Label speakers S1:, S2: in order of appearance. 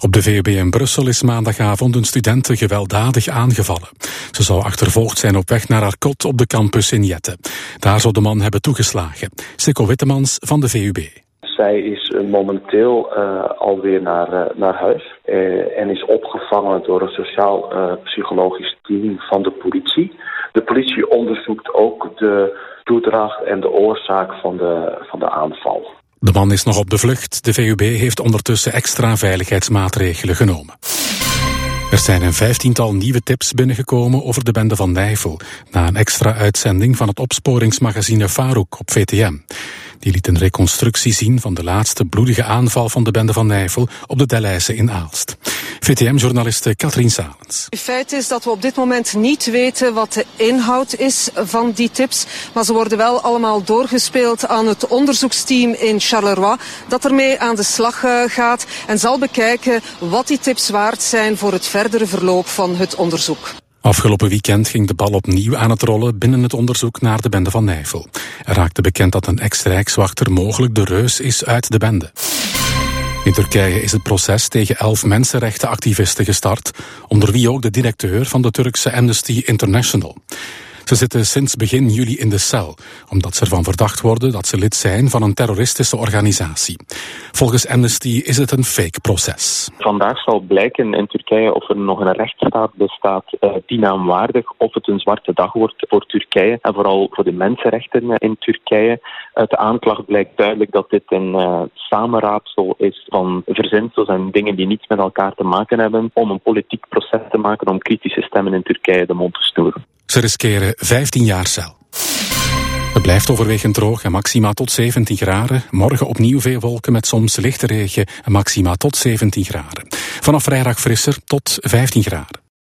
S1: Op de VUB in Brussel is maandagavond een studente gewelddadig aangevallen. Ze zou achtervolgd zijn op weg naar haar kot op de campus in Jette. Daar zou de man hebben toegeslagen. Sikko Wittemans van de VUB.
S2: Zij is momenteel alweer naar huis en is opgevangen door een sociaal-psychologisch team van de politie. De politie onderzoekt ook de toedracht en de oorzaak van de aanval.
S1: De man is nog op de vlucht. De VUB heeft ondertussen extra veiligheidsmaatregelen genomen. Er zijn een 15-tal nieuwe tips binnengekomen over de bende van Nijvel, na een extra uitzending van het opsporingsmagazine Farouk op VTM. Die liet een reconstructie zien van de laatste bloedige aanval van de bende van Nijvel op de Delhaize in Aalst. VTM-journaliste Katrien Salens.
S3: Het feit is dat we op dit moment niet weten wat de inhoud is van die tips, maar ze worden wel allemaal doorgespeeld aan het onderzoeksteam in Charleroi, dat ermee aan de slag gaat en zal bekijken wat die tips waard zijn voor het verdere verloop van het onderzoek.
S1: Afgelopen weekend ging de bal opnieuw aan het rollen binnen het onderzoek naar de bende van Nijvel. Er raakte bekend dat een ex-rijkswachter mogelijk de reus is uit de bende. In Turkije is het proces tegen 11 mensenrechtenactivisten gestart, onder wie ook de directeur van de Turkse Amnesty International. Ze zitten sinds begin juli in de cel, omdat ze ervan verdacht worden dat ze lid zijn van een terroristische organisatie. Volgens Amnesty is het een fake proces.
S4: Vandaag zal blijken in Turkije of er nog een rechtsstaat bestaat die naamwaardig, of het een zwarte dag wordt voor Turkije en vooral voor de mensenrechten in Turkije. Uit de aanklacht blijkt duidelijk dat dit een samenraapsel is van verzinsels en dingen die niets met elkaar te maken hebben, om een politiek proces te maken om kritische stemmen in Turkije de mond te snoeren.
S1: Ze riskeren 15 jaar cel. Het blijft overwegend droog en maxima tot 17 graden. Morgen opnieuw veel wolken met soms lichte regen en maxima tot 17 graden. Vanaf vrijdag frisser tot 15 graden.